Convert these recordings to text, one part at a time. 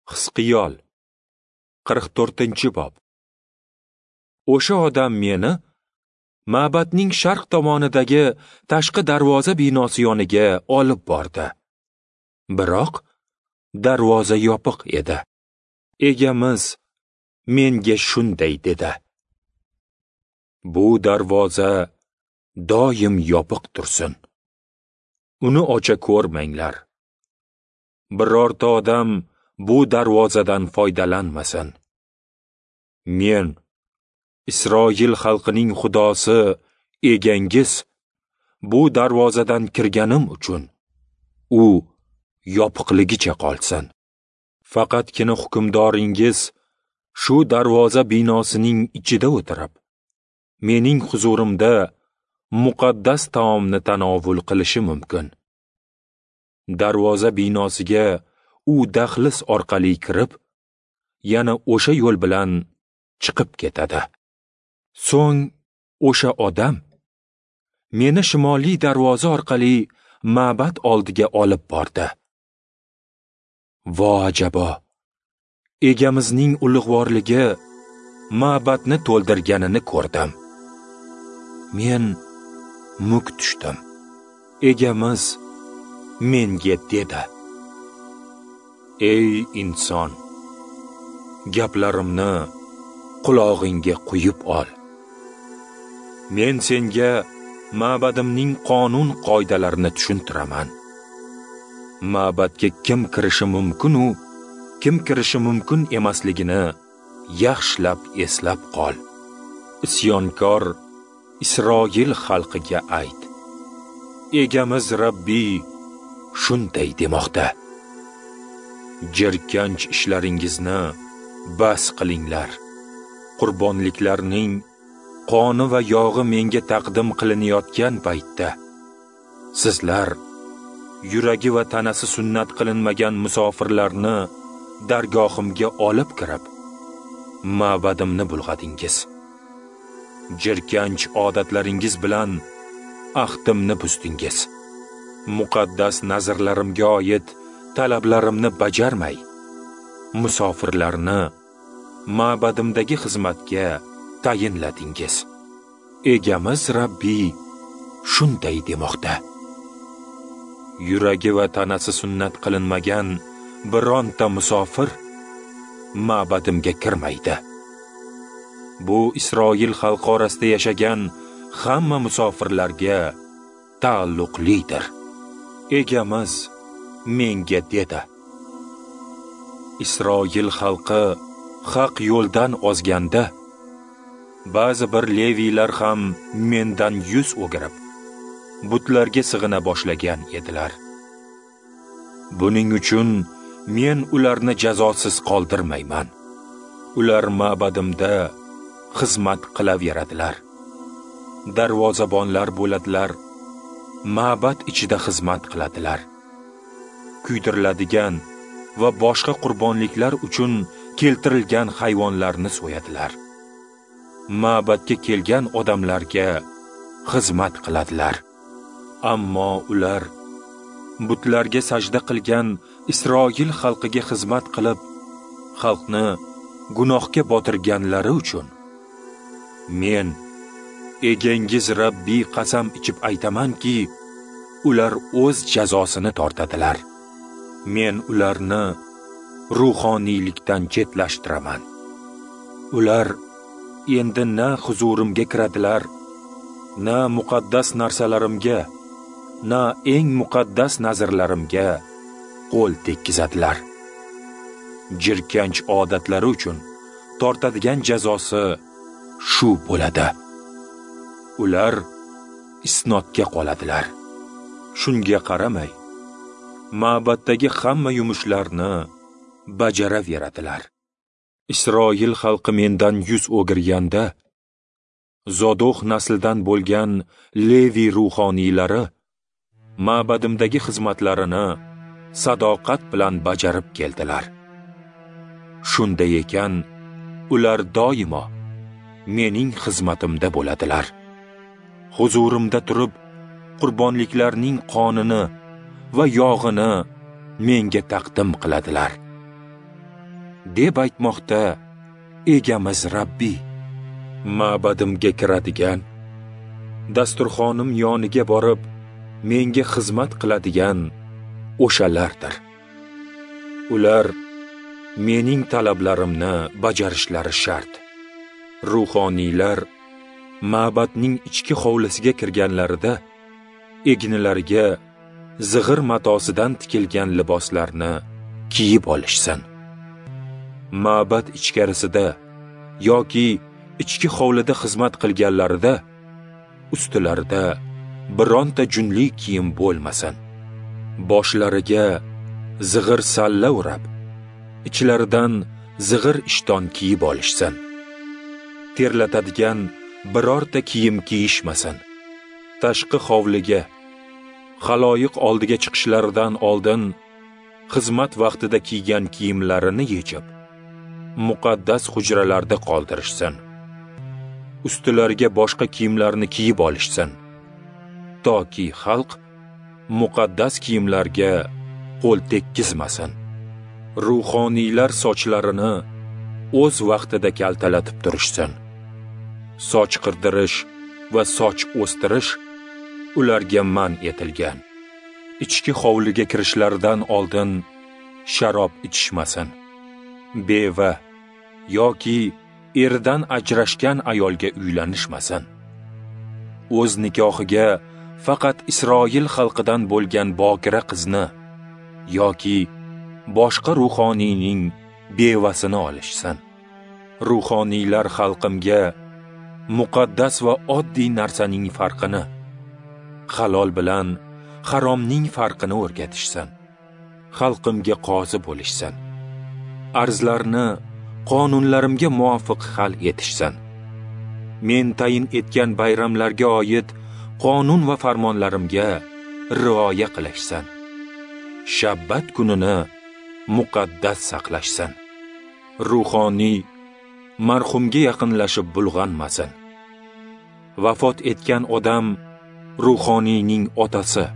Hisqiyol 44-bob. O'sha odam meni ma'batning sharq tomonidagi tashqi darvoza binosi yoniga olib bordi. Biroq darvoza yopiq edi. Egamiz menga shunday dedi: "Bu darvoza doim yopiq tursin. Uni ocha ko'rmanglar. Birorta odam bu darvozadan foydalanmasin. Men Isroil xalqining xudosi egangiz bu darvozadan kirganim uchun u yopiqligicha qolsin. Faqatgina hukmdoringiz shu darvoza binosining ichida o'tirib, mening huzurimda muqaddas taomni tanovul qilishi mumkin. Darvoza binosiga u dahliz orqali kirib, yana o'sha yo'l bilan chiqib ketadi." So'ng o'sha odam meni shimoliy darvoza orqali ma'bad oldiga olib bordi. Vo ajabo! Egamizning ulug'vorligi ma'badni to'ldirganini ko'rdim. Men muk tushdim. Egamiz menga dedi: "Ey inson, gaplarimni qulog'ingga quyib ol. Men senga ma'badimning qonun qoidalarini tushuntiraman. Ma'badga kim kirishi mumkin u kim kirishi mumkin emasligini yaxshilab eslab qol. Isyonkor Isroil xalqiga ayt: Egamiz Rabbiy shunday demoqda: jirkanch ishlaringizni bas qilinglar. Qurbonliklarning qoni va yog'i menga taqdim qilinayotgan paytda sizlar yuragi va tanasi sunnat qilinmagan musofirlarni dargohimga olib kirib, ma'badimni bulg'adingiz. Jirkanch odatlaringiz bilan ahdimni buzdingiz. Muqaddas nazrlarimga oid talablarimni bajarmay, musofirlarni ma'badimdagi xizmatga tayinladingiz. Egamiz Rabbiy shunday demoqda: yuragi va tanasi sunnat qilinmagan bironta musofir ma'badimga kirmaydi. Bu Isroil xalqi orasida yashagan hamma musofirlarga taalluqlidir." Egamiz menga dedi: Isroil xalqi haq yo'ldan ozganda, ba'zi bir leviylar ham mendan yuz o'girib, butlarga sig'ina boshlagan edilar. Buning uchun men ularni jazosiz qoldirmayman. Ular ma'badimda xizmat qilaveradilar. Darvozabonlar bo'ladilar, ma'bad ichida xizmat qiladilar. Kuydiriladigan va boshqa qurbonliklar uchun keltirilgan hayvonlarni so'yadilar. Ma'badga kelgan odamlarga xizmat qiladilar. Ammo ular butlarga sajda qilgan Isroil xalqiga xizmat qilib, xalqni gunohga botirganlari uchun men egangiz Rabbiy qasam ichib aytamanki, ular o'z jazosini tortadilar. Men ularni ruhoniylikdan chetlashtiraman. Ular endi na huzurimga kiradilar, na muqaddas narsalarimga, na eng muqaddas nazrlarimga qo'l tekkizadilar. Jirkanch odatlari uchun tortadigan jazosi shu bo'ladi. Ular isnodga qoladilar. Shunga qaramay, ma'baddagi hamma yumushlarni bajaraveradilar. Isroil xalqi mendan yuz o'girganda, Zodoq naslidan bo'lgan Levi ruhoniylari ma'badimdagi xizmatlarini sadoqat bilan bajarib keldilar. Shunday ekan, ular doimo mening xizmatimda bo'ladilar. Huzurimda turib, qurbonliklarning qonini va yog'ini menga taqdim qiladilar. deb aytmoqda egamiz Rabbiy. Ma'badimga kiradigan, dasturxonim yoniga borib menga xizmat qiladigan o'shalardir. Ular mening talablarimni bajarishlari shart. Ruhoniylar ma'badning ichki hovlisiga kirganlarida egnilariga zig'ir matosidan tikilgan liboslarni kiyib olishsin. Ma'bad ichkarisida yoki ichki hovlida xizmat qilganlarida ustilarida bironta junli kiyim bo'lmasin. Boshlariga zig'ir salla o'rab, ichlaridan zig'ir ishton kiyib olishsin. Terlatadigan birorta kiyim kiyishmasin. Tashqi hovliga, xaloyiq oldiga chiqishlaridan oldin xizmat vaqtida kiygan kiyimlarini yechib, muqaddas hujralarda qoldirishsin. Ustilariga boshqa kiyimlarni kiyib olishsin, toki xalq muqaddas kiyimlarga qo'l tekkizmasin. Ruhoniylar sochlarini o'z vaqtida kaltalatib turishsin. Soch qirdirish va soch o'stirish ularga man etilgan. Ichki hovliga kirishlaridan oldin sharob ichishmasin. Beva yoki eridan ajrashgan ayolga uylanishmasin. O'z nikohiga faqat Isroil xalqidan bo'lgan bokira qizni yoki boshqa ruhoniyning bevasini olishsin. Ruhoniylar xalqimga muqaddas va oddiy narsaning farqini, halol bilan haromning farqini o'rgatishsin. Xalqimga qozi bo'lishsin. Arzlarni qonunlarimga muvofiq hal etishsin. Men tayin etgan bayramlarga oid qonun va farmonlarimga rioya qilishsin. Shabbat kunini muqaddas saqlashsin. Ruhoniy marhumga yaqinlashib bulg'anmasin. Vafot etgan odam ruhoniyning otasi,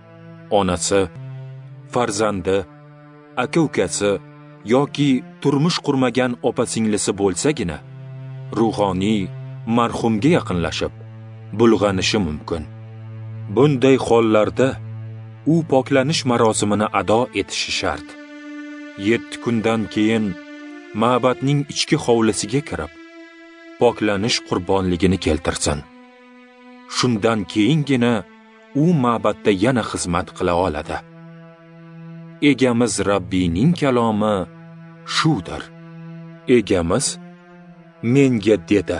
onasi, farzandi, aka-ukasi yoki turmush qurmagan opa-singlisi bo'lsagina ruhoniy marhumga yaqinlashib bulg'anishi mumkin. Bunday hollarda u poklanish marosimini ado etishi shart. 7 kundan keyin ma'badning ichki hovlisiga kirib, poklanish qurbonligini keltirsin. Shundan keyingina u ma'badda yana xizmat qila oladi. Egamiz Rabbiyning kalomi shudir. Egamiz menga dedi: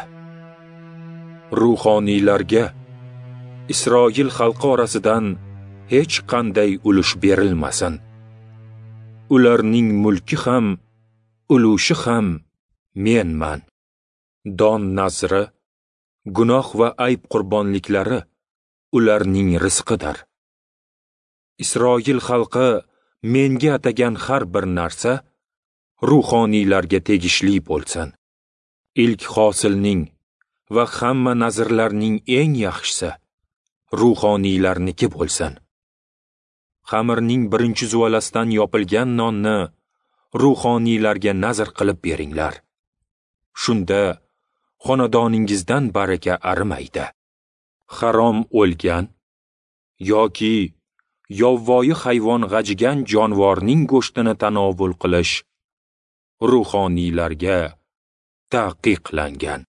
ruhoniylarga Isroil xalqi orasidan hech qanday ulush berilmasin. Ularning mulki ham, ulushi ham menman. Don nazri, gunoh va ayb qurbonliklari ularning rizqidir. Isroil xalqi menga atagan har bir narsa ruhoniylarga tegishli bo'lsin. Ilk hosilning va hamma nazrlarning eng yaxshisi ruhoniylarniki bo'lsin. Xamirning birinchi zuvalasidan yopilgan nonni ruhoniylarga nazr qilib beringlar. Shunda xonadoningizdan baraka arimaydi. Harom o'lgan yoki yovvoyi hayvon g'ajigan jonivorning go'shtini tanovul qilish ruhoniylarga taqiqlangan.